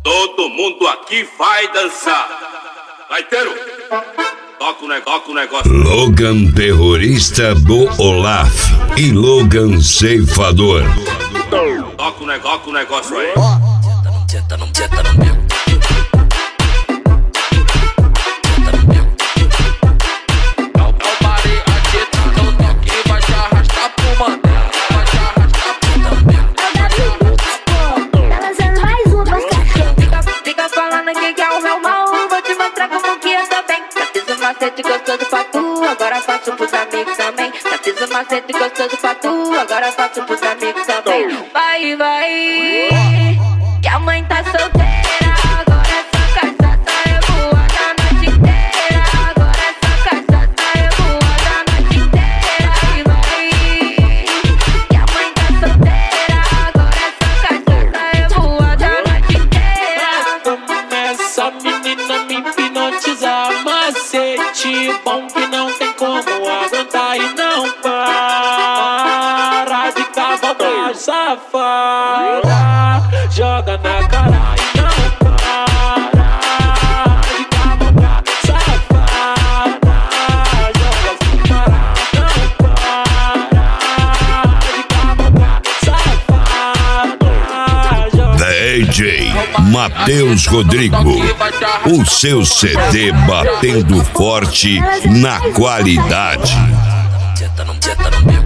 Todo mundo aqui vai dançar. Gaiteiro, toca o negócio. Logan terrorista do Olaf e Logan ceifador. Toca o negócio aí. Senta no meu. Macete gostoso pra tu, agora faço pros amigos também. Já fiz um macete gostoso pra tu, agora faço pros amigos também. Vai, que a mãe tá solteira, agora essa cachaça é boa da noite inteira. Agora essa cachaça é boa da noite inteira. Vai, que a mãe tá solteira, agora essa cachaça é boa da noite inteira. Começa a menina me hipnotizar, macete bom que não tem como aguentar e não para de cavalgar, safada, joga na cara e não para de cavalgar, safada, joga sem parar, não para de cavalgar, safada, joga. DJ Matheus Rodrigo, o seu CD batendo forte na qualidade. Senta no meu.